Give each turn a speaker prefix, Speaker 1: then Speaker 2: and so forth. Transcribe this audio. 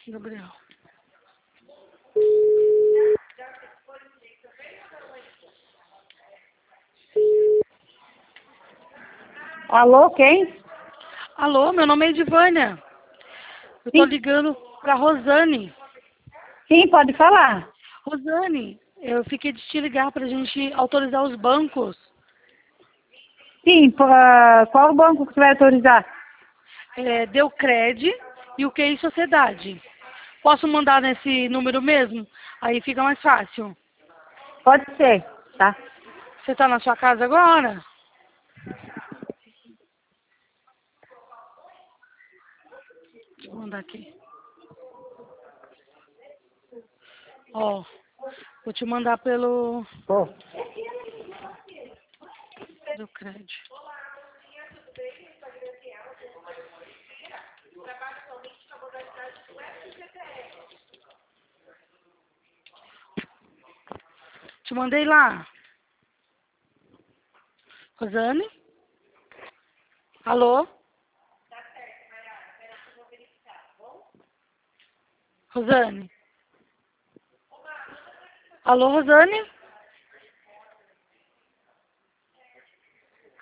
Speaker 1: Gabriel.
Speaker 2: Alô, quem?
Speaker 1: Alô, meu nome é Edivânia. Eu tô
Speaker 2: Sim,
Speaker 1: ligando pra Rosane.
Speaker 2: sim, pode falar.
Speaker 1: Rosane, eu fiquei de te ligar pra gente autorizar os bancos.
Speaker 2: Sim, qual banco que você vai autorizar?
Speaker 1: Deucred e o QI Sociedade. Posso mandar nesse número mesmo? Aí fica mais fácil.
Speaker 2: Pode ser, tá?
Speaker 1: Você tá na sua casa agora? Deixa eu mandar aqui. Ó, vou te mandar pelo
Speaker 2: Pô.
Speaker 1: Deucred. Te mandei lá. Rosane? Alô? Rosane? Alô, Rosane?